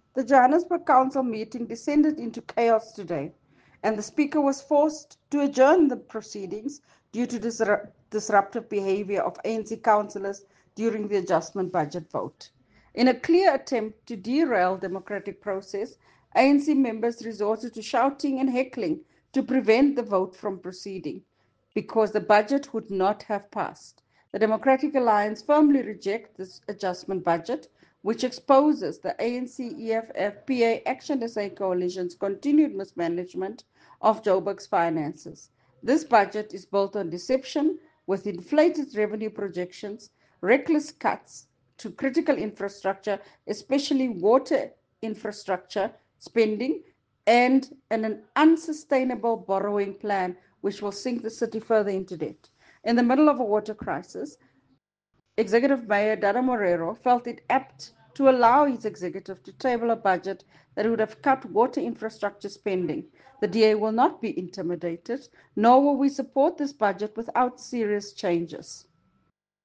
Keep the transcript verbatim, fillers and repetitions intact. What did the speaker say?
The Johannesburg Council meeting descended into chaos today, and the Speaker was forced to adjourn the proceedings due to disru- disruptive behavior of A N C councillors during the adjustment budget vote. In a clear attempt to derail democratic process, A N C members resorted to shouting and heckling to prevent the vote from proceeding because the budget would not have passed. The Democratic Alliance firmly rejects this adjustment budget, which exposes the A N C E F F P A Action S A coalition's continued mismanagement of Joburg's finances. This budget is built on deception with inflated revenue projections, reckless cuts to critical infrastructure, especially water infrastructure spending, and an unsustainable borrowing plan which will sink the city further into debt. In the middle of a water crisis, Executive Mayor Dada Morero felt it apt to allow his executive to table a budget that would have cut water infrastructure spending. The D A will not be intimidated, nor will we support this budget without serious changes.